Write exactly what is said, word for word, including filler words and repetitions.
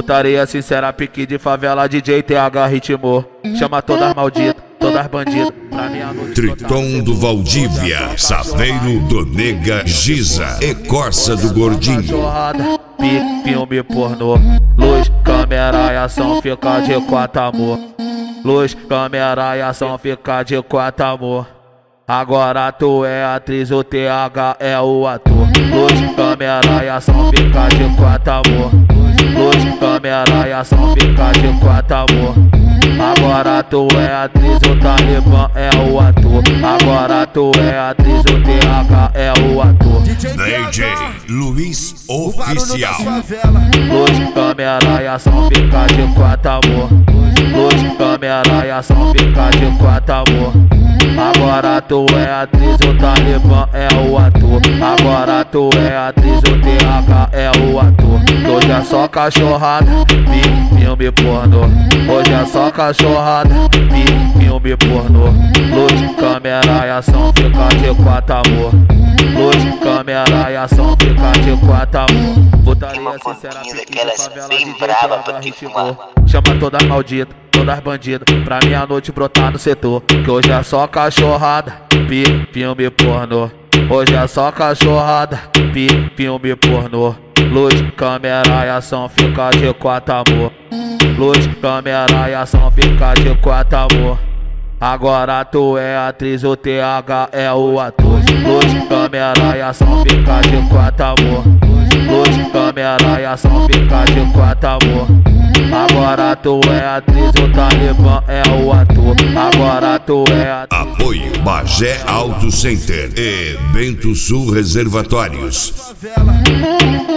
Putaria sincera, pique de favela, D J T H ritmou. Chama todas malditas, todas bandidas. Pra minha noite Triton do Valdívia, Saveiro do Nega Giza e Corsa do Gordinho. Pique, filme pornô. Luz, câmera e ação, fica de quatro amor. Luz, câmera e ação, fica de quatro amor. Agora tu é atriz, o T H é o ator. Luz, câmera e ação, fica de quatro amor. Luz, câmera e ação, fica de quatro amor. Agora tu é atriz, o Talibã é o ator. Agora tu é atriz, o T H é o ator. D J Luiz Oficial. Luz, câmera e ação, fica de quatro amor. Luz, câmera e ação, fica de quatro amor. Agora tu é atriz, o Talibã é o ator. Agora tu é atriz, o T H é o ator. Hoje é só cachorrada, filme pornô. Hoje é só cachorrada, filme pornô. Luz, câmera e ação, fica de quatro amor. Luz, câmera e ação, fica de quatro amor. Putaria sincera, pique de favela, D J T H ritmou. Chama todas malditas, todas bandidas, pra minha noite brotar no setor. Que hoje é só cachorrada, filme pornô. Hoje é só cachorrada, filme pornô. Luz, câmera e ação, fica de quatro amor. Luz, câmera e ação, fica de quatro amor. Agora tu é atriz, o T H é o ator. Luz, câmera e ação, fica de quatro amor. Luz, câmera e ação, fica de quatro amor. Agora tu é atriz, o Talibã é o ator. Agora tu é atriz. Apoio Bagé Auto Center e Bento Sul Reservatórios.